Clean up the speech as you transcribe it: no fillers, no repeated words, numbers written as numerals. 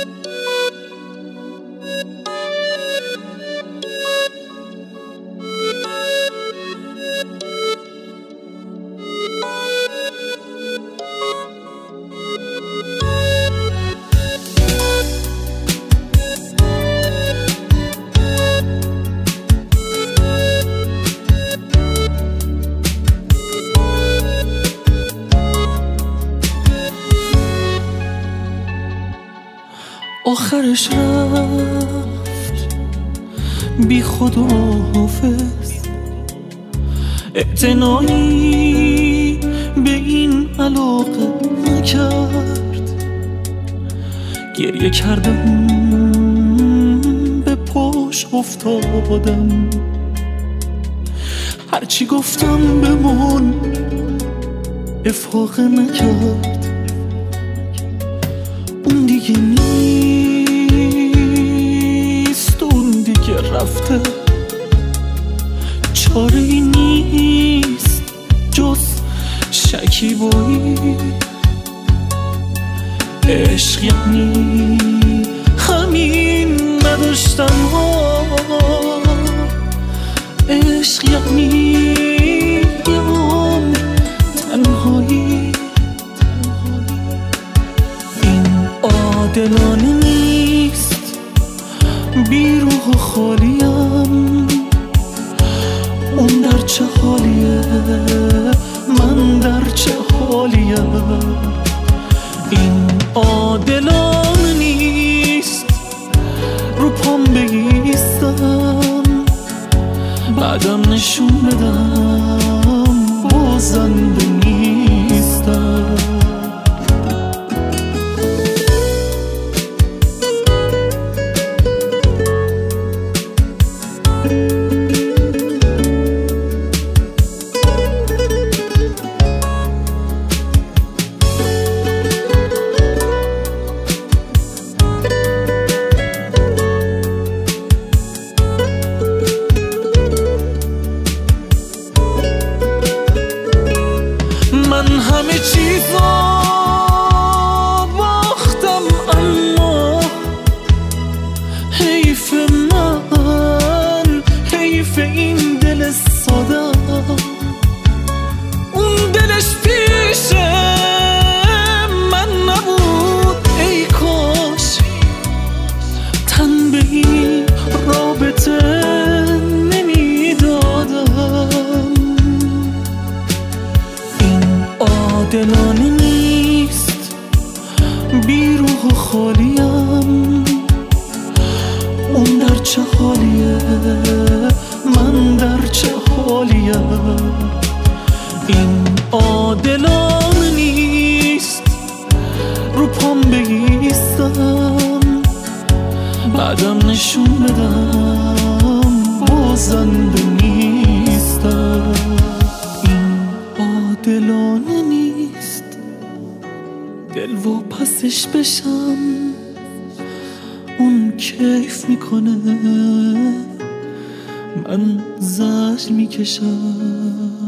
آخرش رفت بی خود و حافظ، اعتنایی به این علاقه نکرد. گریه کردم به پاش افتادم، هرچی گفتم بمون افاقه نکرد. اون دیگه نیست، اون دیگه رفته، چاره ای نیست جز شکیبایی. عشق یعنی همین نداشتن ها، عشق یعنی یه عمر تنهایی. عادلانه نیست، بی روح و خالیم. اون در چه حالیه، من در چه حالیم. این عادلانه نیست، رو پام بایستم بعدم نشون بدم بازنده نیستم. من همه چیزا باختم، اما حیف من، حیف این دل ساده. اون دلش پیش من نبود، ای کاش تن به این رابطه نمیدادم. عادلانه نیست، بی روح و خالیم. اون در چه حالیه، من در چه حالیم. این عادلانه نیست، رو پام بایستم بعدم نشون بدم بازنده نیستم. عادلانه نیست، دل و پسش بشم. اون کیف میکنه، من زجر میکشم.